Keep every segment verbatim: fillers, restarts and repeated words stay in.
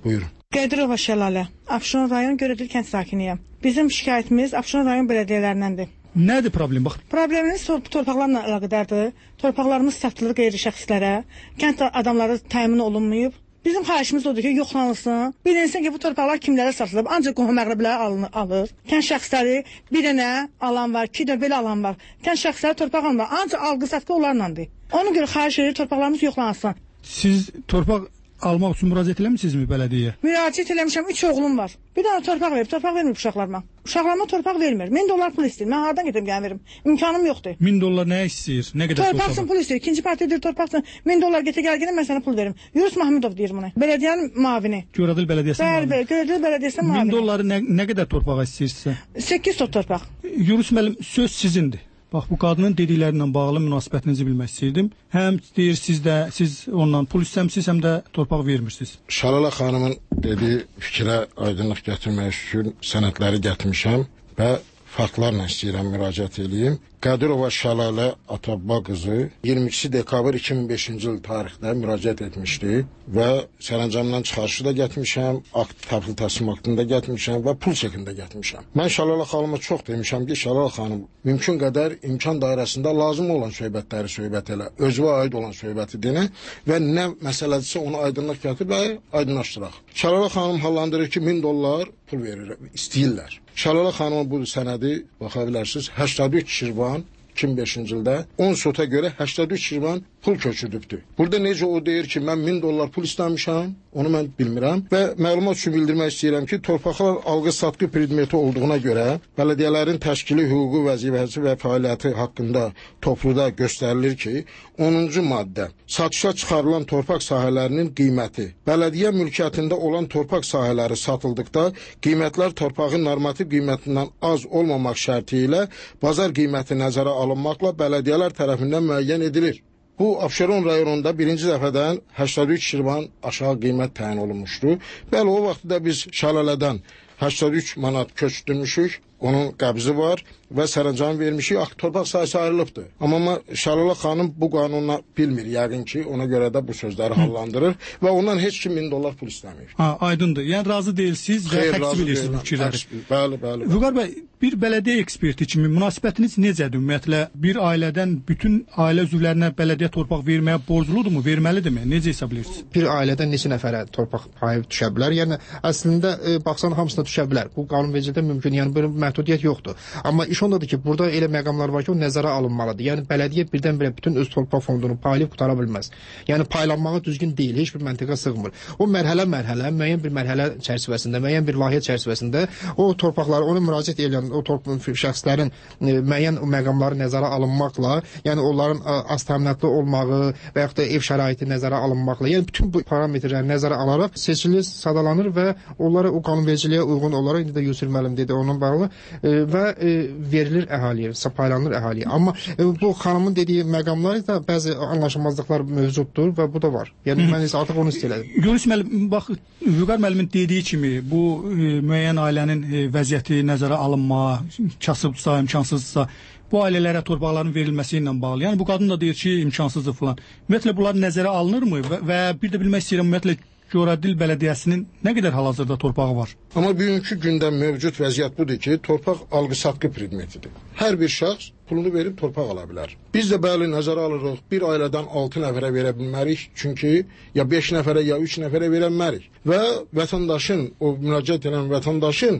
Buyurun. Qədirova Şəlalə, Abşeron rayon Görədil kənd sakiniyəm. Bizim şikayətimiz Abşeron rayon bələdiyyələrindəndir. Nədir problem? Bax, problemimiz torpaqlarla əlaqədardır. Torpaqlarımız satılır qeyri şəxslərə. Kənd adamları təmin olunmayıb. Bizim xahişimiz odur ki, yoxlanılsın. Bilinsin ki, bu torpaqlar kimlərə satılıb. Ancaq qohum əqrəblər alır. Kənd şəxsləri bir dənə alan var, iki də belə alan var. Kənd şəxsləri torpaq almır. Ancaq alqı-satqı onlarlandır. Ona görə xahiş edir torpaqlarımız yoxlansın. Siz torpaq almaq üçün müraciət eləmisinizmi bələdiyyəyə? Müraciət eləmişəm, üç oğlum var. Bir dənə torpaq verib, torpaq vermir uşaqlarıma. Uşaqlarıma torpaq vermir. min dollar pul istəyir. Mən hardan gedim gəlin verim? İmkanım yoxdur. min dollar nə istəyir? Nə qədər torpaq üçün pul istəyir. İkinci partiyadır torpaq üçün min dollar getə gəl gəlin mən sənə pul verim. Yunus Mahmudov deyir bunu. Bələdiyyənin mavini. Görədil bələdiyyəsinin mavini. Bəli, bəli, Görədil bələdiyyəsinin mavini. min dolları nə, nə qədər torpağa istəyirsə? səkkiz sot torpaq. Yunus müəllim, söz sizindir. Bax, bu qadının dediklərindən bağlı münasibətinizi bilmək istəyirdim. Həm deyir siz də, siz ondan pul istəmisiniz, həm də torpaq vermirsiniz. Şəlalə xanımın dediyi fikrə aydınlıq gətirmək üçün sənədləri gətirmişəm və faktlarla istəyirəm müraciət edeyim. Qədirova Şəlalə Atabba qızı iyirmi ikisi dekabr iki min beşinci il tarixdə müraciət etmişdi və sərəncamdan çıxarışı da gətirmişəm, akt təhvil təslim aktında gətirmişəm və pul çekində gətirmişəm. Mən Şəlalə xanıma çox demişəm ki, Şəlalə xanım mümkün qədər imkan dairəsində lazım olan söhbətləri söhbət elə, özünə aid olan söhbəti dinə və nə məsələdirsə onu aydınlıq gətir və aydınlaşdıraq. Şəlalə xanım hallandırır ki, min dollar pul verir, istəyirlər. Şəlalə xanımın bu sənədi baxa bilərsiniz, səksən üç Şirvan iki min beşinci ildə on sota görə səksən üç Şirvan pul köçürdübdür. Burada necə o deyir ki, mən min dollar pul istəmişəm, onu mən bilmirəm və məlumat üçün bildirmək istəyirəm ki, torpaqlar alqı-satqı predmeti olduğuna görə bələdiyyələrin təşkili hüquqi vəzifəsi və fəaliyyəti haqqında topluda göstərilir ki, onuncu maddə satışa çıxarılan torpaq sahələrinin qiyməti. Bələdiyyə mülkiyyətində olan torpaq sahələri satıldıqda qiymətlər torpağın normativ qiymətindən az olmamaq şərti ilə bazar qiyməti nəzərə alınmaqla bələdiyyələr tərəfindən müəyyən edilir. Bu, Abşeron rayonunda birinci dəfədən səksən üç Şirvan aşağı qiymət təyin olunmuşdu. Bəli, o vaxtda biz Şəlalədən səksən üç manat köçdürmüşük, onun qəbzi var və sərəncam vermişik, akt torpaq sahəsi ayrılıbdır. Amma Şəlalə xanım bu qanunla bilmir, yəqin ki, ona görə də bu sözləri hallandırır və ondan heç kim min dollar pul istəmir. Ha, aydındır. Yəni razı deyilsiniz və təksib edirsiniz bu fikirləri. Bəli, bəli. Vüqar bəy, bir bələdiyyə eksperti kimi münasibətiniz necədir ümumiyyətlə? Bir ailədən bütün ailə üzvlərinə bələdiyyə torpaq verməyə borcludurmu, verməlidirmi? Necə hesab edirsiniz? Bir ailədən neçə nəfərə torpaq payı düşə bilər? Yəni əslində e, baxsan hamısına düşə bilər. Bu qanunvericilikdə mümkün, yəni belə məhdudiyyət yoxdur. Amma iş ondadır ki, burada elə məqamlar var ki, o nəzərə alınmalıdır. Yəni bələdiyyə birdən-birə bütün öz torpaq fondunu paylayıb qutara bilməz. Yəni paylanmağı düzgün deyil, heç bir məntiqə sığmır. O mərhələ-mərhələ, müəyyən bir mərhələ çərçivəsində, müəyyən bir layihə çərçivəsində o torpaqları, onu müraciət edən o torpaq şəxslərin e, müəyyən məqamları nəzərə alınmaqla, yəni onların az təminatlı olmağı və yaxud da ev şəraiti nəzərə alınmaqla, yəni bütün bu parametrləri nəzərə alaraq seçilir, sadalanır və onlara o qanunvericiliyə uyğun olaraq indi də Yusuf müəllim dedi onun bağlı e, və e, verilir əhaliyə, paylanır əhaliyə. Amma e, bu xanımın dediyi məqamlar da bəzi anlaşılmazlıqlar mövcuddur və bu da var. Yəni mən isə artıq onu istəyirəm. Yunus müəllim, bax, Vüqar müəllimin dediyi kimi bu e, müəyyən ailənin e, vəziyyəti nəzərə alınma, kasıbsa, imkansızsa, bu ailələrə torpaqların verilməsi ilə bağlı. Yəni bu qadın da deyir ki, imkansızdır falan. Ümumiyyətlə bunlar nəzərə alınırmı və, və bir də bilmək istəyirəm ümumiyyətlə Görədil bələdiyyəsinin nə qədər hal-hazırda torpağı var? Amma bugünkü gündə mövcud vəziyyət budur ki, torpaq alqı-satqı predmetidir. Hər bir şəxs pulunu verib torpaq ala bilər. Biz də bəli nəzərə alırıq, bir ailədən altı nəfərə verə bilmərik, çünki ya beş nəfərə, ya üç nəfərə verə bilmərik. Və vətəndaşın, o müraciət edən vətəndaşın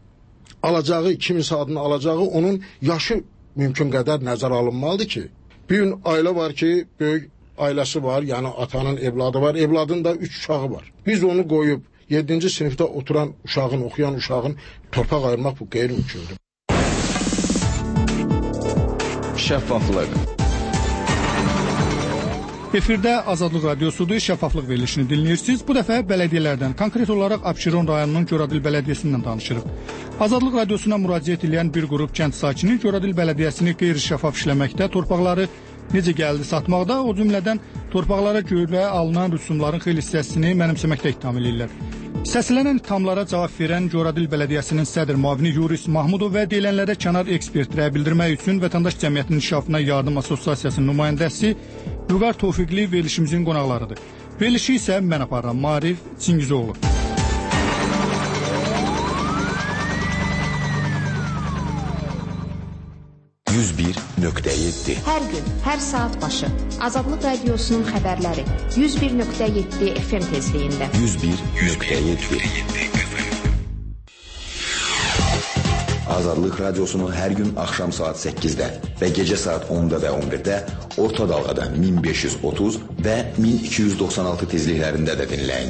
alacağı, kiminsə adını alacağı, onun yaşı mümkün qədər nəzərə alınmalıdır ki, bir gün ailə var ki, böyük ailəsi var, yəni atanın evladı var, evladın da üç uşağı var. Biz onu qoyub yeddinci sinifdə oturan uşağın, oxuyan uşağın torpaq ayırmaq bu qeyri-mümkündür. Şəffaflıq. Efirdə Azadlıq Radiosudur, şəffaflıq verilişini dinləyirsiniz. Bu dəfə bələdiyyələrdən, konkret olaraq Abşeron rayonunun Görədil bələdiyyəsindən danışırıq. Azadlıq Radiosuna müraciət edən bir qrup kənd sakini Görədil bələdiyyəsini qeyri-şəffaf işləməkdə, torpaqları necə gəldi satmaqda, o cümlədən torpaqlara görə alınan rüsumların xeyli hissəsini mənimsəməkdə ittiham edirlər. Səslənən ittihamlara cavab verən Görədil bələdiyyəsinin sədr müavini Yunus Mahmudov və deyilənlərə kənar ekspertlərə bildirmək üçün Vətəndaş Cəmiyyətinin İnkişafına Yardım Assosiasiyasının nümayəndəsi Vüqar Tofiqli verilişimizin qonaqlarıdır. Verilişi isə mən aparıram, Marif Çingizoğlu. yüz bir nöqtə yeddi. Hər gün, hər saat başı Azadlıq Radiosunun xəbərləri yüz bir nöqtə yeddi F M tezliyində. yüz bir nöqtə yeddi. Azadlıq Radiosunun hər gün axşam saat səkkizdə və gecə saat onda və on birdə orta dalğada min beş yüz otuz və min iki yüz doxsan altı tezliklərində də dinləyin.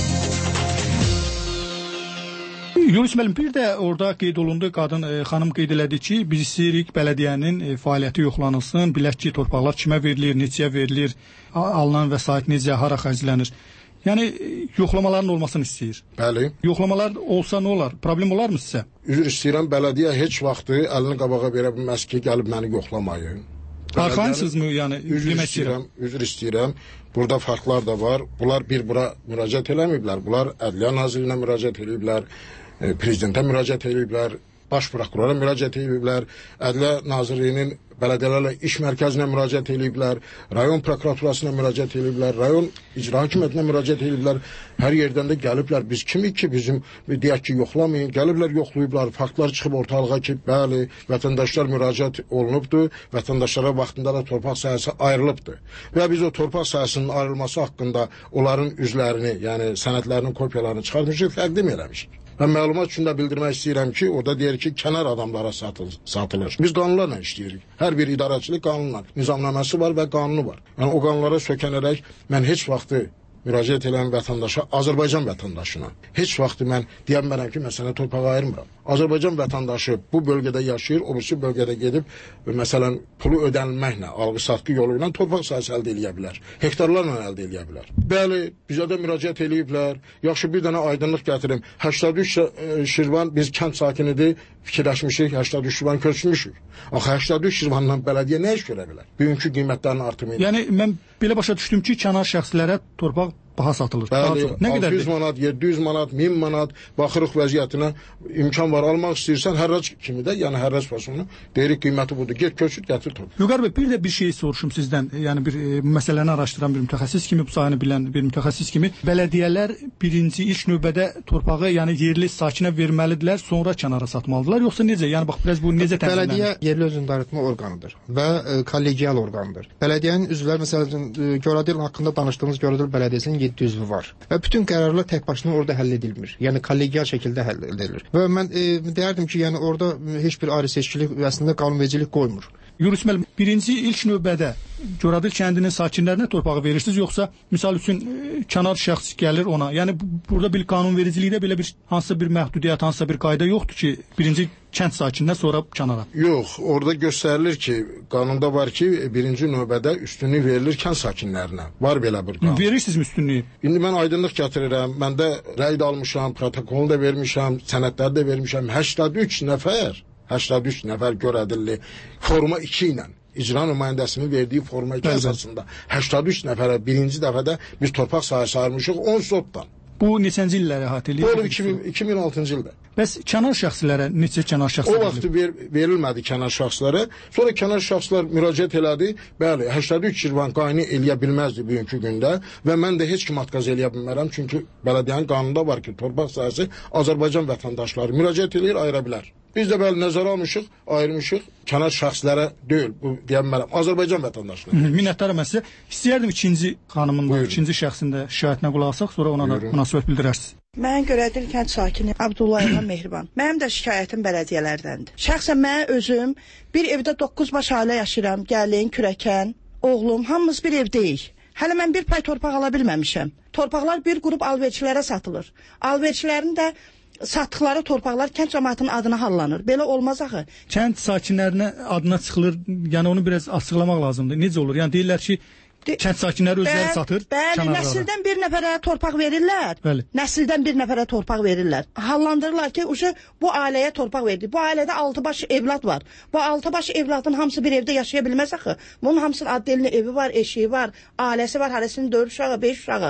Yunus müəllim, bir də orada qeyd olundu, qadın e, xanım qeyd elədi ki, biz istəyirik bələdiyyənin e, fəaliyyəti yoxlanılsın, bilək ki, torpaqlar kimə verilir, neçəyə verilir, alınan vəsait necə, hara xərclənir. Yəni yoxlamaların olmasını istəyir. Bəli. Yoxlamalar olsa nə olar? Problem olar mı sizə? Üzr istəyirəm, bələdiyyə heç vaxtı əlini qabağa verə bilməz ki, gəlib məni yoxlamayın. Arxansızmı, yəni üzr istəyirəm, üzr istəyirəm. Burada farklar da var. Bunlar bir bura müraciət eləməyiblər. Bunlar Ədliyyə Nazirinə müraciət eləyiblər, e, prezidentə müraciət eləyiblər, baş prokurora müraciət eləyiblər, Ədliyyə Nazirinin bələdiyyələrlə iş mərkəzinə müraciət eləyiblər, rayon prokuraturasına müraciət eləyiblər, rayon icra hakimiyyətinə müraciət eləyiblər. Hər yerdən də gəliblər. Biz kimik ki, bizim deyək ki, yoxlamayın. Gəliblər, yoxlayıblar. Faktlar çıxıb ortalığa ki, bəli, vətəndaşlar müraciət olunubdur. Vətəndaşlara vaxtında da torpaq sahəsi ayrılıbdır. Və biz o torpaq sahəsinin ayrılması haqqında onların üzlərini, yəni sənədlərinin kopyalarını çıxartmışıq, təqdim eləmişik. Mən məlumat üçün də bildirmək istəyirəm ki, orada deyir ki, kənar adamlara satılır. satılır. Biz qanunlarla işləyirik. Hər bir idarəçilik qanunla, nizamnaməsi var və qanunu var. Yəni o qanunlara sökənərək mən heç vaxtı müraciət edən vətəndaşa, Azərbaycan vətəndaşına heç vaxtı mən deyəmərəm ki, mən sənə torpaq ayırmıram. Azərbaycan vətəndaşı bu bölgədə yaşayır, o birisi bölgədə gedib, məsələn, pulu ödənilməklə, alğı-satqı yolu ilə torpaq sahəsi əldə edə bilər. Hektarlarla əldə edə bilər. Bəli, bizə də müraciət eləyiblər. Yaxşı, bir dənə aydınlıq gətirim. səksən üç Şirvan, biz kənd sakinidir, fikirləşmişik, səksən üç Şirvan köçmüşük. Axı səksən üç Şirvandan bələdiyyə nə iş görə bilər? Bugünkü qiymətlərin artımı ilə. Yəni, mən belə başa düşdüm ki, kənar şəxslərə torpaq baha satılır. Bəli, nə altı yüz manat, yeddi yüz manat, min manat baxırıq vəziyyətinə, imkan var, almaq istəyirsən hərrac kimi də, yəni hərrac fasonu deyirik qiyməti budur. Get köçür, gətir torpaq. Vüqar bəy, bir də bir şey soruşum sizdən. Yəni bir e, məsələni araşdıran bir mütəxəssis kimi, bu sahəni bilən bir mütəxəssis kimi, bələdiyyələr birinci ilk növbədə torpağı, yəni yerli sakinə verməlidirlər, sonra kənara satmalıdırlar, yoxsa necə? Yəni bax biraz bu necə tənzimlənir? Bələdiyyə yerli özünü idarə etmə orqanıdır və e, kollegial orqanıdır. Bələdiyyənin üzvləri, məsələn, e, Göradil haqqında danışdığımız Göradil bələdiyyəsinin yeddi üzvü var. Və bütün qərarlar tək başına orada həll edilmir. Yəni kollegial şəkildə həll edilir. Və mən e, deyərdim ki, yəni orada heç bir ayrı seçkilik əslində qanunvericilik qoymur. Yunus müəllim, birinci ilk növbədə Göradil kəndinin sakinlərinə torpağı verirsiniz, yoxsa misal üçün e, kənar şəxs gəlir ona? Yəni bu, burada bir qanunvericilikdə belə bir hansısa bir məhdudiyyət, hansısa bir qayda yoxdur ki, birinci kənd sakininə, sonra kənara. Yox, orada göstərilir ki, qanunda var ki, birinci növbədə üstünlük verilir kənd sakinlərinə. Var belə bir qanun. Verirsinizmi üstünlüyü? İndi mən aydınlıq gətirirəm. Mən də rəy də almışam, protokolu da vermişəm, sənədləri də vermişəm. səksən üç nəfər, səksən üç nəfər Göradilli forma iki ilə icra nümayəndəsinin verdiyi forma iki əsasında səksən üç nəfərə birinci dəfədə biz torpaq sahəsi ayırmışıq on sotdan. Bu neçənci illəri əhatə eləyir? Bu iki min altıncı ildə. Bəs kənar şəxslərə neçə kənar şəxslər? O vaxt ver, verilmədi kənar şəxslərə. Sonra kənar şəxslər müraciət elədi. Bəli, səksən üç Şirvan qayını eləyə bilməzdi bugünkü gündə və mən də heç kim atqaz eləyə bilmərəm, çünki bələdiyyənin qanununda var ki, torpaq sahəsi Azərbaycan vətəndaşları müraciət eləyir, ayıra bilər. Biz də bəli nəzərə almışıq, ayırmışıq kənar şəxslərə deyil, bu deyəmərəm, Azərbaycan vətəndaşları. Minnətdaram mən sizə. İstəyərdim ikinci xanımın, da, ikinci şəxsində şikayətinə qulaq asaq, sonra ona Buyurun. da münasibət bildirərsiniz. Mən Göradil kənd sakini Abdullayeva Mehriban. Mənim də şikayətim bələdiyyələrdəndir. Şəxsən mən özüm bir evdə doqquz baş ailə yaşayıram. Gəlin, kürəkən, oğlum, hamımız bir evdəyik. Hələ mən bir pay torpaq ala bilməmişəm. Torpaqlar bir qrup alverçilərə satılır. Alverçilərin də satdıqları torpaqlar kənd cəmaatının adına hallanır. Belə olmaz axı. Kənd sakinlərinə adına çıxılır. Yəni onu biraz açıqlamaq lazımdır. Necə olur? Yəni deyirlər ki, De, kənd sakinləri özləri bəl, satır. Bəli, nəsildən bir nəfərə torpaq verirlər. Bəli. Nəsildən bir nəfərə torpaq verirlər. Hallandırırlar ki, uşu bu ailəyə torpaq verdi. Bu ailədə altı baş evlad var. Bu altı baş evladın hamısı bir evdə yaşaya bilməz axı. Bunun hamısının adlı evi var, eşiyi var, ailəsi var, hərəsinin dörd uşağı, beş uşağı.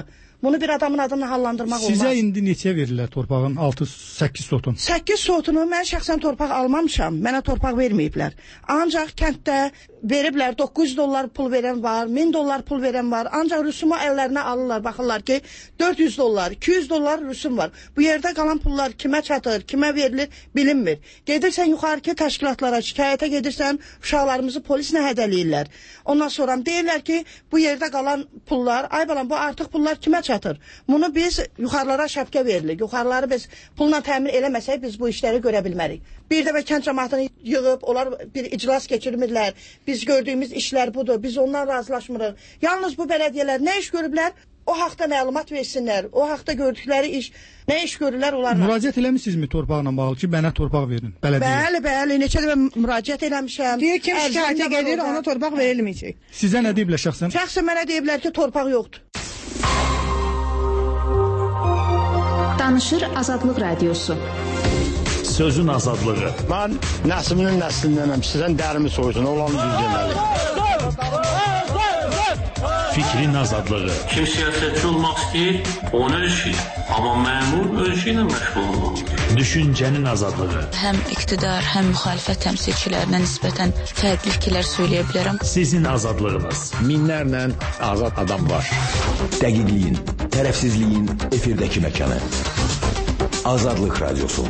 Bunu bir adamın adını hallandırmaq olmaz. Sizə indi neçə verirlər torpağın altı səkkiz sotun? səkkiz sotunu mən şəxsən torpaq almamışam. Mənə torpaq verməyiblər. Ancaq kənddə veriblər, doqquz yüz dollar pul verən var, min dollar pul verən var. Ancaq rüsumu əllərinə alırlar, baxırlar ki, dörd yüz dollar, iki yüz dollar rüsum var. Bu yerdə qalan pullar kimə çatır, kimə verilir, bilinmir. Gedirsən yuxarıki təşkilatlara, şikayətə gedirsən, uşaqlarımızı polislə hədələyirlər. Ondan sonra deyirlər ki, bu yerdə qalan pullar, ay balam, bu artıq pullar kimə çatır? Bunu biz yuxarılara şəbkə veririk. Yuxarıları biz pulla təmin eləməsək, biz bu işləri görə bilmərik. Bir dəfə kənd cəmaatını yığıb, onlar bir iclas keçirmirlər. Biz gördüyümüz işlər budur, biz ondan razılaşmırıq. Yalnız bu bələdiyyələr nə iş görüblər? O haqda məlumat versinlər. O haqda gördükləri iş, nə iş görürlər onlarla? Müraciət eləmisinizmi torpaqla bağlı ki, mənə torpaq verin, bələdiyyə? Bəli, bəli, neçə dəfə müraciət eləmişəm. Deyir ki, şikayətə gedir, ona torpaq verilməyəcək. Sizə nə deyiblər şəxsən? Şəxsən mənə deyiblər ki, torpaq yoxdur. Danışır Azadlıq Radiosu. Sözün azadlığı. Mən nəslinin nəslindənəm. Sizdən dərimi soysun, olan düz deməli. Fikrin azadlığı. Kim siyasətçi olmaq istəyir, onu ölçür. Amma məmur ölçü ilə məşğul olmalıdır. Düşüncənin azadlığı. Həm iqtidar, həm müxalifət təmsilçilərinə nisbətən fərqli fikirlər söyləyə bilərəm. Sizin azadlığınız. Minlərlə azad adam var. Dəqiqliyin, tərəfsizliyin efirdəki məkanı. Azadlıq Radiosu.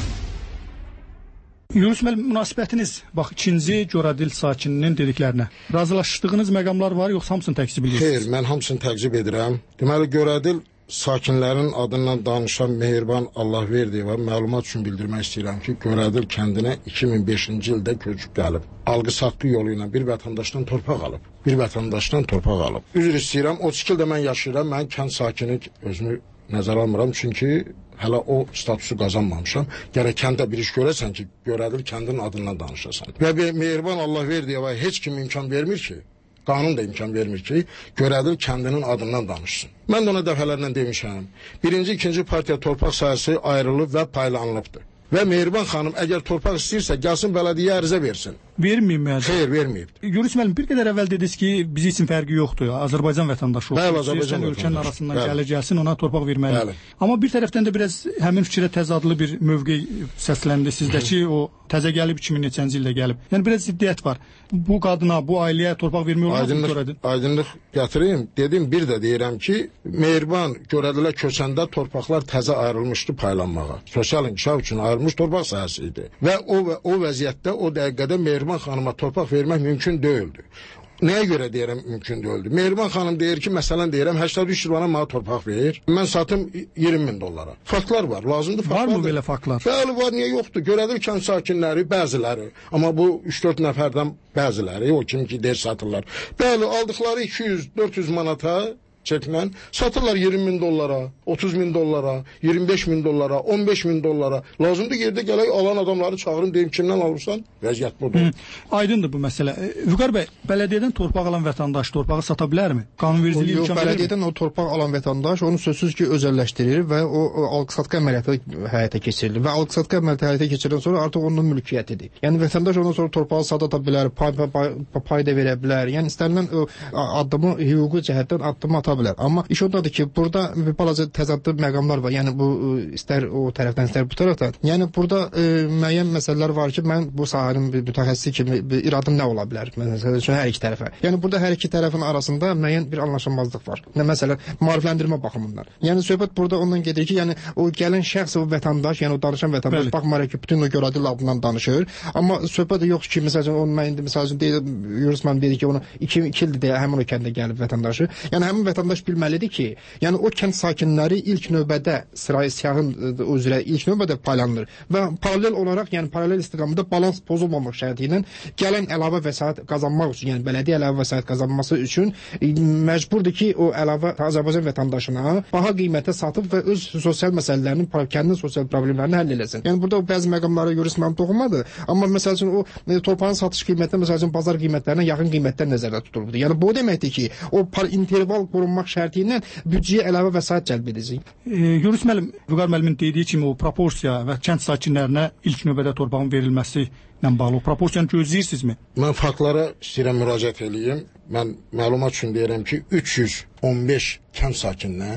Yunus müəllim, münasibətiniz bax ikinci Coradil sakininin dediklərinə razılaşdığınız məqamlar var, yoxsa hamısını təkzib edirsiniz? Xeyr, mən hamısını təkzib edirəm. Deməli, Coradil sakinlərin adından danışan Mehriban Allahverdiyeva məlumat üçün bildirmək istəyirəm ki, Coradil kəndinə iki min beşinci ildə köçüb gəlib. Alqı-satqı yolu ilə bir vətəndaşdan torpaq alıb. Bir vətəndaşdan torpaq alıb. Üzr istəyirəm, otuz iki ildə mən yaşayıram, mən kənd sakini özümü nəzərə almıram, çünki hələ o statusu qazanmamışam. Gərək kəndə bir iş görəsən ki, Coradil kəndin adından danışasan. Və Mehriban Allahverdiyeva heç kim imkan vermir ki, qanun da imkan vermir ki, Coradil kəndinin adından danışsın. Mən də ona dəfələrlə demişəm. Birinci, ikinci partiya torpaq sahəsi ayrılıb və paylanılıbdır. Və Mehriban xanım əgər torpaq istəyirsə, gəlsin bələdiyyə ərizə versin. Verməyib mi? Xeyr, verməyib. Yunus müəllim, bir qədər əvvəl dediniz ki, bizi üçün fərqi yoxdur. Azərbaycan vətəndaşı olsun. Bəli, Azərbaycan vətəndaşı. Ölkənin arasından Bəli. gələ gəlsin, ona torpaq verməli. Bəli. Amma bir tərəfdən də biraz həmin fikrə təzadlı bir mövqe səsləndi sizdəki, o təzə gəlib iki min neçənci ildə gəlib. Yəni biraz ziddiyyət var. Bu qadına, bu ailəyə torpaq vermək olmaz mı Coradil? Aydınlıq gətireyim. Dedim, bir də deyirəm ki, Mehriban Coradilə köçəndə torpaqlar təzə ayrılmışdı paylanmağa. Sosial inkişaf üçün ayrılmış torpaq sahəsi idi. Və o, o vəziyyətdə, o dəqiqədə Mehriban xanıma torpaq vermək mümkün deyildi. Nəyə görə deyirəm mümkün deyildi? Mehriban xanım deyir ki, məsələn deyirəm, səksən üç bana mənə torpaq verir. Mən satım iyirmi min dollara. Faktlar var, lazımdır faktlar. Var mı belə faktlar? Bəli, var, niyə yoxdur? Görədir kənd sakinləri, bəziləri, amma bu üç dörd nəfərdən bəziləri, o kim ki, der satırlar. Bəli, aldıqları iki yüz dörd yüz manata çəklə satırlar iyirmi min dollara, otuz min dollara, iyirmi beş min dollara, on beş min dollara. Lazımdır yerdə gələk alan adamları çağırın, deyim kimdən alırsan? Vəziyyət budur. Hı, aydındır bu məsələ. Vüqar bəy, bələdiyyədən torpaq alan vətəndaş torpağı sata bilərmi? Qanunvericiliyi imkan verir mi? Bələdiyyədən o torpaq alan vətəndaş onu sözsüz ki, özəlləşdirir və o, o alqı-satqı əməliyyatı həyata keçirilir və alqı-satqı əməliyyatı həyata keçiriləndən sonra artıq onun mülkiyyətidir. Yəni vətəndaş ondan sonra torpağı sata bilər, pay, pay, pay, pay da verə bilər. Yəni istənilən o addımı hüquqi cəhətdən addım ata bilər. Amma iş ondadır ki, burada bir balaca təzadlı məqamlar var. Yəni bu istər o tərəfdən, istər bu tərəfdən. Yəni burada e, müəyyən məsələlər var ki, mən bu sahənin bir mütəxəssisi kimi bir iradım nə ola bilər? Məsələn, hər iki tərəfə. Yəni burada hər iki tərəfin arasında müəyyən bir anlaşılmazlıq var. Nə məsələn, maarifləndirmə baxımından. Yəni söhbət burada ondan gedir ki, yəni o gələn şəxs, o vətəndaş, yəni o danışan vətəndaş Bəli. Baxmayaraq ki, bütün o Coradil adından danışır. Amma söhbət yox ki, məsələn, onun mən indi məsələn deyir, Yunus müəllim dedi ki, onu iki ildir deyə həmin o kəndə gəlib vətəndaşı. Yəni həmin vətəndaş bilməlidir ki, yəni o kənd sakinləri ilk növbədə sırayı siyahın üzrə ilk növbədə paylanılır və paralel olaraq, yəni paralel istiqamətdə balans pozulmamaq şərti ilə gələn əlavə vəsait qazanmaq üçün, yəni bələdiyyə əlavə vəsait qazanması üçün məcburdur ki, o əlavə Azərbaycan vətəndaşına baha qiymətə satıb və öz sosial məsələlərini, kəndin sosial problemlərini həll eləsin. Yəni burada bəzi məqamlara görə mən toxunmadı, amma məsəl üçün o torpağın satış qiyməti məsəl üçün bazar qiymətlərinə yaxın qiymətlər nəzərdə tutulubdur. Yəni bu deməkdir ki, o interval qorunmaq şərti ilə büdcəyə əlavə vəsait cəlb edəcək. E, Yunus müəllim, Vüqar müəllimin dediyi kimi o proporsiya və kənd sakinlərinə ilk növbədə torpağın verilməsi ilə bağlı o proporsiyanı gözləyirsinizmi? Mən faktlara istəyirəm müraciət edeyim. Mən məlumat üçün deyirəm ki, üç yüz on beş kənd sakininə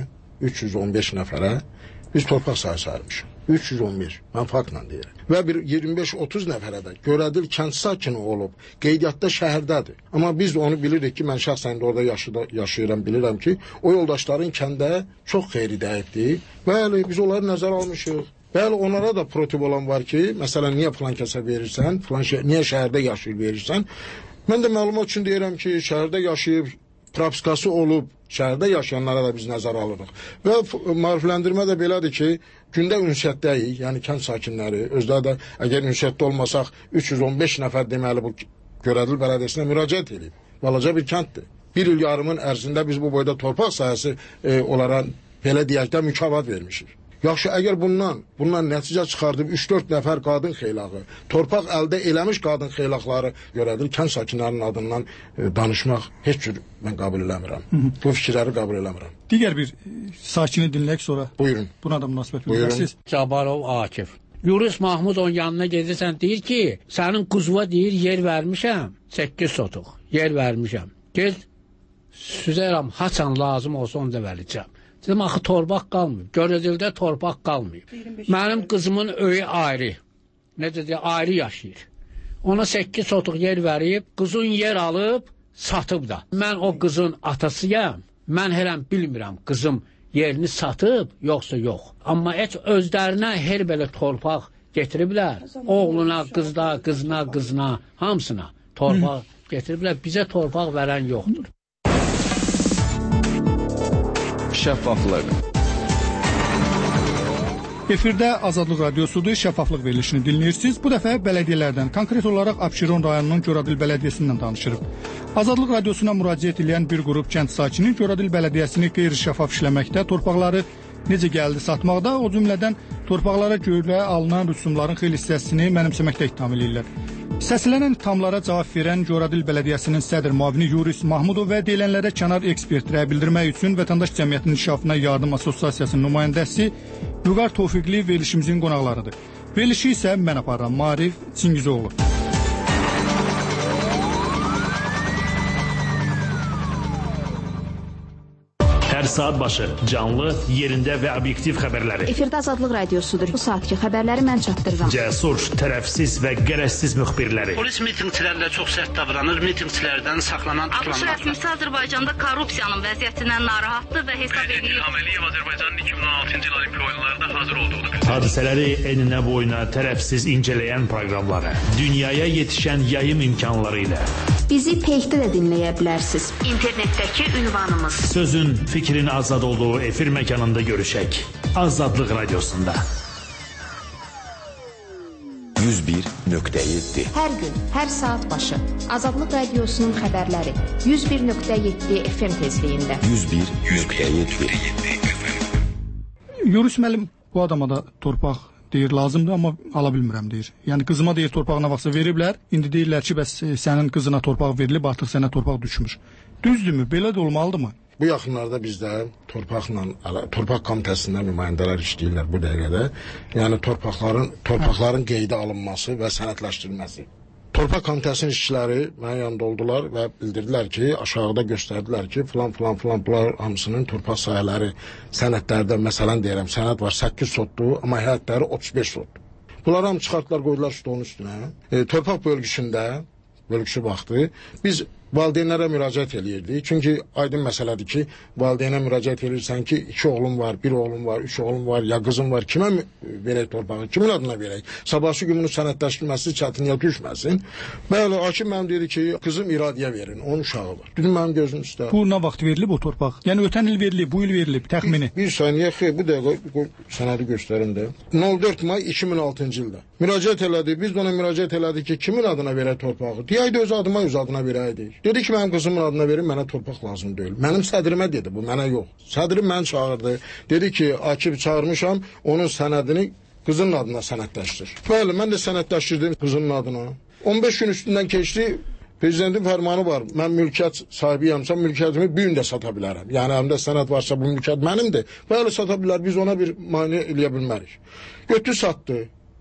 üç yüz on beş nəfərə biz torpaq sahəsi ayırmışıq. üç yüz on bir, mən faktla deyirəm. Və bir iyirmi beş otuz nəfərə də Görədil kənd sakini olub, qeydiyyatda şəhərdədir. Amma biz onu bilirik ki, mən şəxsən də orada yaşıda, yaşayıram, bilirəm ki, o yoldaşların kəndə çox xeyri dəyibdir. Bəli, biz onları nəzər almışıq. Bəli, onlara da protokol var ki, məsələn, niyə filan kəsə verirsən, filan şə niyə şəhərdə yaşayır verirsən. Mən də məlumat üçün deyirəm ki, şəhərdə yaşayıb, propiskası olub, şəhərdə yaşayanlara da biz nəzər alırıq. Və maarifləndirmə də belədir ki, gündə ünsiyyətdəyik, yəni kənd sakinləri, özləri də əgər ünsiyyətdə olmasaq, üç yüz on beş nəfər deməli bu Görədil bələdiyyəsinə müraciət edib. Balaca bir kənddir. Bir il yarımın ərzində biz bu boyda torpaq sahəsi e, onlara belə deyək də mükafat vermişik. Yaxşı, əgər bundan, bundan nəticə çıxardıb üç dörd nəfər qadın xeylağı, torpaq əldə eləmiş qadın xeylaqları Görədil kənd sakinlərinin adından e, danışmaq heç cür mən qəbul eləmirəm. Hı -hı. Bu fikirləri qəbul eləmirəm. Digər bir sakini dinləyək sonra. Buyurun. Buna da münasibət bildirsiniz. Cabarov Akif. Yunus Mahmudovun yanına gedirsən, deyir ki, sənin quzuva deyir yer vermişəm, səkkiz sotuq yer vermişəm. Gel, süzərəm, haçan lazım olsa onu da verəcəm. Dedim, axı torpaq qalmıyor. Görədildə torpaq qalmıyor. Mənim qızımın öyü ayrı. Necə deyək, ayrı yaşayır. Ona səkkiz sotuq yer verib, qızın yer alıb, satıb da. Mən o qızın atasıyam. Mən hələm bilmirəm qızım yerini satıb, yoxsa yox. Amma heç özlərinə her belə torpaq getiriblər. Oğluna, qızda, qızına, qızına, hamısına torpaq getiriblər. Bizə torpaq verən yoxdur. Şəffaflıq. Efirdə Azadlıq Radiosudur, şəffaflıq verilişini dinləyirsiniz. Bu dəfə bələdiyyələrdən, konkret olaraq Abşeron rayonunun Görədil bələdiyyəsindən danışırıq. Azadlıq Radiosuna müraciət edən bir qrup kənd sakini Görədil bələdiyyəsini qeyri-şəffaf işləməkdə, torpaqları necə gəldi satmaqda, o cümlədən torpaqlara görə alınan rüsumların xeyli hissəsini mənimsəməkdə ittiham edirlər. Səslənən ittihamlara cavab verən Görədil bələdiyyəsinin sədr müavini Yunus Mahmudov və deyilənlərə kənar ekspertrəyə bildirmək üçün Vətəndaş Cəmiyyətinin İnkişafına Yardım Assosiasiyasının nümayəndəsi Vüqar Tofiqli verilişimizin qonaqlarıdır. Verilişi isə mən aparıram, Marif Çingizoğlu. Hər saat başı canlı, yerində və obyektiv xəbərləri. Efirdə Azadlıq Radiosudur. Bu saatki xəbərləri mən çatdırıram. Cəsur, tərəfsiz və qərəzsiz müxbirləri. Polis mitingçilərlə çox sərt davranır, mitingçilərdən saxlanan tutulanlar. ABŞ rəsmisi Azərbaycanda korrupsiyanın vəziyyətindən narahatdır və hesab edir. İlham Əliyev Azərbaycanın iki min on altıncı il Olimpiya oyunlarında hazır olduğunu bildirir. Hadisələri eninə boyuna tərəfsiz incələyən proqramları, dünyaya yetişən yayım imkanları ilə. Bizi Peyxdə də dinləyə bilərsiniz. İnternetdəki ünvanımız. Sözün, fikrin azad olduğu efir məkanında görüşək. Azadlıq Radiosunda. yüz bir nöqtə yeddi. Hər gün, hər saat başı Azadlıq Radiosunun xəbərləri yüz bir nöqtə yeddi F M tezliyində. yüz bir nöqtə yeddi. Yunus müəllim bu adama da torpaq deyir lazımdır, amma ala bilmirəm deyir. Yəni qızıma deyir torpağına vaxtsa veriblər. İndi deyirlər ki, bəs sənin qızına torpaq verilib, artıq sənə torpaq düşmüş. Düzdürmü? Belə də olmalıdırmı? Bu yaxınlarda bizdə torpaqla, torpaq komitəsindən nümayəndələr işləyirlər bu dəqiqədə. Yəni torpaqların, torpaqların qeydə alınması və sənədləşdirilməsi. Torpaq komitəsinin işçiləri mənim yanımda oldular və bildirdilər ki, aşağıda göstərdilər ki, filan filan filan bunlar hamısının torpaq sahələri sənədlərdə, məsələn deyirəm, sənəd var səkkiz sotdur, amma həyətləri otuz beş sotdur. Bunlar hamı çıxartdılar, qoydular stolun üstünə. E, torpaq bölgüsündə, bölgüsü vaxtı biz valideynlərə müraciət eləyirdik. Çünki aydın məsələdir ki, valideynə müraciət edirsən ki, iki oğlum var, bir oğlum var, üç oğlum var, ya qızım var, kimə verək torpağı, kimin adına verək? Sabahsı gün bunu sənədləşdirməsi çətinliyə düşməsin. Bəli, hakim mənim dedi ki, qızım iradiyə verin, onun uşağı var. Dedim mənim gözüm üstə. Bu nə vaxt verilib o torpaq? Yəni ötən il verilib, bu il verilib, təxmini. Bir, bir saniyə, xeyr, bu dəqiqə sənədi göstərim də. on dörd may iki min altıncı ildə. Müraciət elədi, biz də ona müraciət elədik ki, kimin adına verək torpağı? Deyəydi öz adıma, öz adına verəydik. Dedi ki, mənim qızımın adına verin, mənə torpaq lazım deyil. Mənim sədrimə dedi bu, mənə yox. Sədrim məni çağırdı. Dedi ki, Akif çağırmışam, onun sənədini qızının adına sənədləşdir. Bəli, mən də sənədləşdirdim qızının adına. on beş gün üstündən keçdi, prezidentin fərmanı var. Mən mülkiyyət sahibiyəmsə, mülkiyyətimi bir gün də sata bilərəm. Yəni, əmdə sənəd varsa, bu mülkiyyət mənimdir. Bəli, sata bilər, biz ona bir mane eləyə bilmərik. Götü satdı.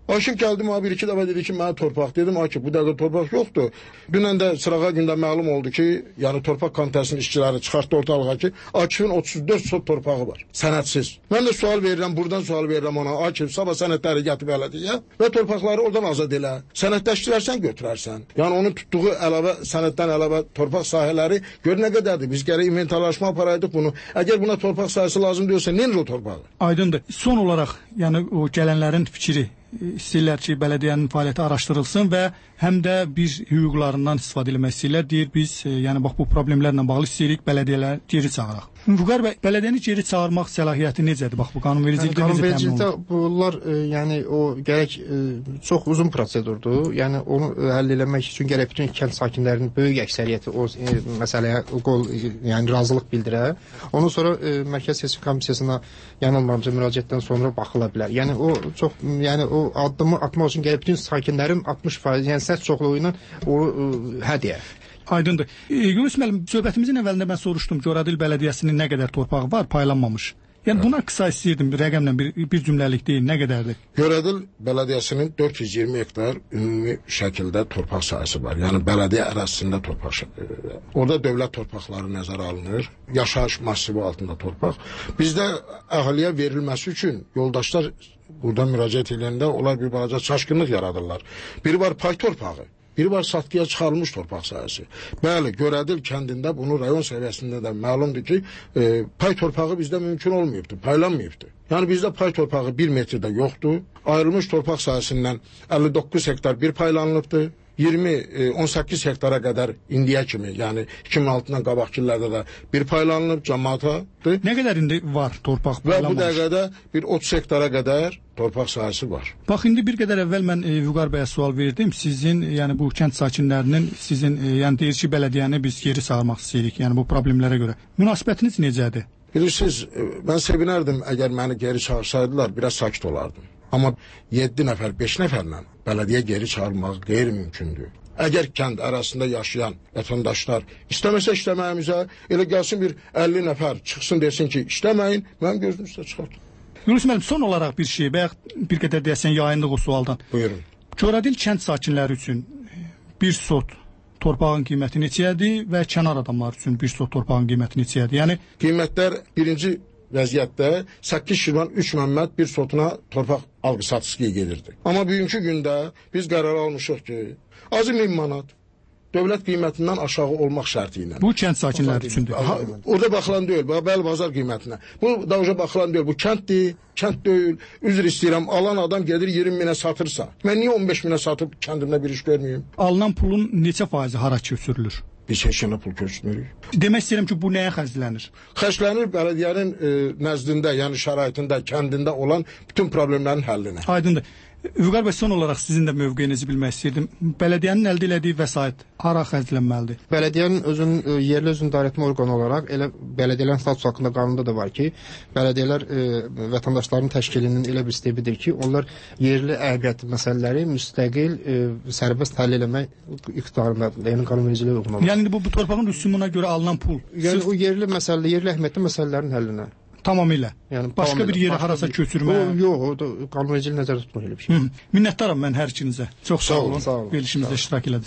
Akif gəldi, mənə bir-iki dəfə dedi ki, mənə torpaq. Dedim, Akif, bu dəqiqə torpaq yoxdur. Dünən də sırağa gündə məlum oldu ki, yəni torpaq komitəsinin işçiləri çıxartdı ortalığa ki, Akifin otuz dörd sot torpağı var, sənədsiz. Mən də sual verirəm, buradan sual verirəm ona, Akif, sabah sənədləri gətirib elədiyə və torpaqları oradan azad elə. Sənədləşdirərsən, götürərsən. Yəni onun tutduğu əlavə, sənəddən əlavə torpaq sahələri gör nə qədərdir. Biz gərək inventarlaşma aparaydıq bunu. Əgər buna torpaq sahəsi lazım deyilsə, neyin o torpağı? Aydındır. Son olaraq, yəni o gələnlərin fikri istəyirlər ki, bələdiyyənin fəaliyyəti araşdırılsın və həm də biz hüquqlarından istifadə etmək istəyirlər. Deyir, biz e, yəni bax bu problemlərlə bağlı istəyirik bələdiyyələri geri çağıraq. Vüqar bəy, bələdiyyəni geri çağırmaq səlahiyyəti necədir? Bax bu qanunvericilikdə yəni, necə təmin olunur? Bunlar e, yəni o gərək e, çox uzun prosedurdur. Yəni onu həll etmək üçün gərək bütün kənd sakinlərinin böyük əksəriyyəti o e, məsələyə qol e, yəni razılıq bildirə. Ondan sonra e, Mərkəzi Seçim Komissiyasına yanılmamca müraciətdən sonra baxıla bilər. Yəni o çox yəni o addımı atmaq üçün gərək bütün sakinlərin altmış faiz yəni səs çoxluğu ilə o e, hədiyyə. Aydındır. E, Yunus müəllim, söhbətimizin əvvəlində mən soruşdum, Coradil Bələdiyyəsinin nə qədər torpağı var, paylanmamış. Yəni buna qısa istəyirdim, rəqəmlə bir, bir cümləlik deyil, nə qədərdir? Coradil Bələdiyyəsinin dörd yüz iyirmi hektar ümumi şəkildə torpaq sahəsi var. Yəni bələdiyyə ərazisində torpaq şəkildə. Orada dövlət torpaqları nəzərə alınır. Yaşayış masivi altında torpaq. Bizdə əhaliyə verilməsi üçün yoldaşlar buradan müraciət edəndə onlar bir balaca çaşqınlıq yaradırlar. Biri var pay torpağı. Biri var satqıya çıxarılmış torpaq sahəsi. Bəli, Görədil kəndində bunu rayon səviyyəsində də məlumdur ki, e, pay torpağı bizdə mümkün olmayıbdır, paylanmayıbdır. Yəni bizdə pay torpağı bir metrdə yoxdur. Ayrılmış torpaq sahəsindən əlli doqquz hektar bir paylanılıbdır. iyirmi on səkkiz hektara qədər indiyə kimi, yəni iki min altıdan qabaqki illərdə də bir paylanılıb cəmaatadır. Nə qədər indi var torpaq paylanmış? Və bu dəqiqədə bir otuz hektara qədər torpaq sahəsi var. Bax, indi bir qədər əvvəl mən e, Vüqar bəyə sual verdim. Sizin, yəni bu kənd sakinlərinin sizin, e, yəni deyir ki, bələdiyyəni biz geri çağırmaq istəyirik, yəni bu problemlərə görə. Münasibətiniz necədir? Bilirsiniz, mən sevinərdim əgər məni geri çağırsaydılar, biraz sakit olardım. Amma yeddi nəfər, beş nəfərlə bələdiyyə geri çağırmaq qeyri-mümkündür. Əgər kənd arasında yaşayan vətəndaşlar istəməsə işləməyimizə, elə gəlsin bir əlli nəfər çıxsın desin ki, işləməyin, mən gözünü üstə çıxardım. Yunus müəllim, son olaraq bir şey, bəyək bir qədər deyəsən yayındıq o sualdan. Buyurun. Coradil kənd sakinləri üçün bir sot torpağın qiyməti neçədir və kənar adamlar üçün bir sot torpağın qiyməti neçədir? Yəni qiymətlər birinci vəziyyətdə səkkiz şirvan üç məmmət bir sotuna torpaq alqı-satışıya gedirdi. Amma bugünkü gündə biz qərar almışıq ki, azı min manat dövlət qiymətindən aşağı olmaq şərti ilə. Bu kənd sakinləri üçündür. Ha, orada baxılan deyil, bəli bazar qiymətinə. Bu davşa baxılan deyil, bu kənddir, kənd deyil. Üzr istəyirəm, alan adam gedir iyirmi minə satırsa, mən niyə on beş minə satıb kəndimdə bir iş görməyim? Alınan pulun neçə faizi hara köçürülür? Biz heç yana pul köçürmürük. Demək istəyirəm ki, bu nəyə xərclənir? Xərclənir bələdiyyənin e, nəzdində, yəni şəraitində, kəndində olan bütün problemlərin həllinə. Aydındır. Vüqar bəy, son olaraq sizin də mövqeyinizi bilmək istəyirdim. Bələdiyyənin əldə etdiyi vəsait hara xərclənməlidir? Bələdiyyənin özünün yerli özünü idarəetmə orqanı olaraq elə bələdiyyələrin statusu haqqında qanunda da var ki, bələdiyyələr e, vətəndaşların təşkilinin elə bir stepidir ki, onlar yerli əhəmiyyətli məsələləri müstəqil e, sərbəst həll etmək iqtidarındadır. Yəni qanunvericiliyə uyğun olaraq. Yəni bu, bu torpağın rüsumuna görə alınan pul. Yəni sırf... o yerli məsələ, yerli əhəmiyyətli məsələlərin həllinə. Tamamilə. Yəni başqa tamamilə. bir yerə Başqa harasa bir... köçürmə. O, yox, o qanunvericiliyi nəzərdə tutmur elə bir şey. Hı. Minnətdaram mən hər ikinizə. Çox sağ, sağ olun. Sağ olun. Verilişimizdə iştirak elədiniz.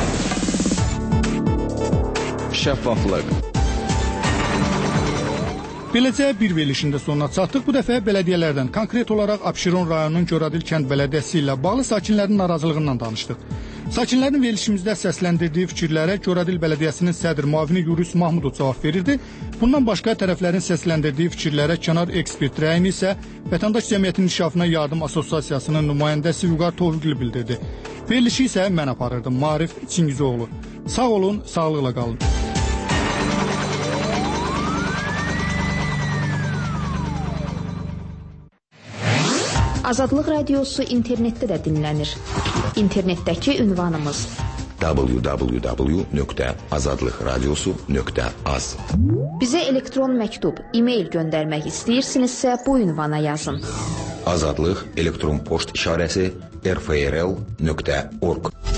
Şəffaflıq. Beləcə bir verilişin də sonuna çatdıq. Bu dəfə bələdiyyələrdən, konkret olaraq Abşeron rayonunun Coradil kənd bələdiyyəsi ilə bağlı sakinlərin narazılığından danışdıq. Sakinlərin verilişimizdə səsləndirdiyi fikirlərə Coradil Bələdiyyəsinin sədr müavini Yunus Mahmudov cavab verirdi. Bundan başqa tərəflərin səsləndirdiyi fikirlərə kənar ekspert rəyini isə Vətəndaş Cəmiyyətinin İnkişafına Yardım Assosiasiyasının nümayəndəsi Vüqar Tovgil bildirdi. Verilişi isə mən aparırdım, Maarif Çingizoğlu. Sağ olun, sağlıqla qalın. Azadlıq Radiosu internetdə də dinlənir. İnternetdəki ünvanımız w w w nöqtə azadlıqradiosu nöqtə az. Bizə elektron məktub, e-mail göndərmək istəyirsinizsə bu ünvana yazın. Azadlıq elektron poçt işarəsi r f r l nöqtə org.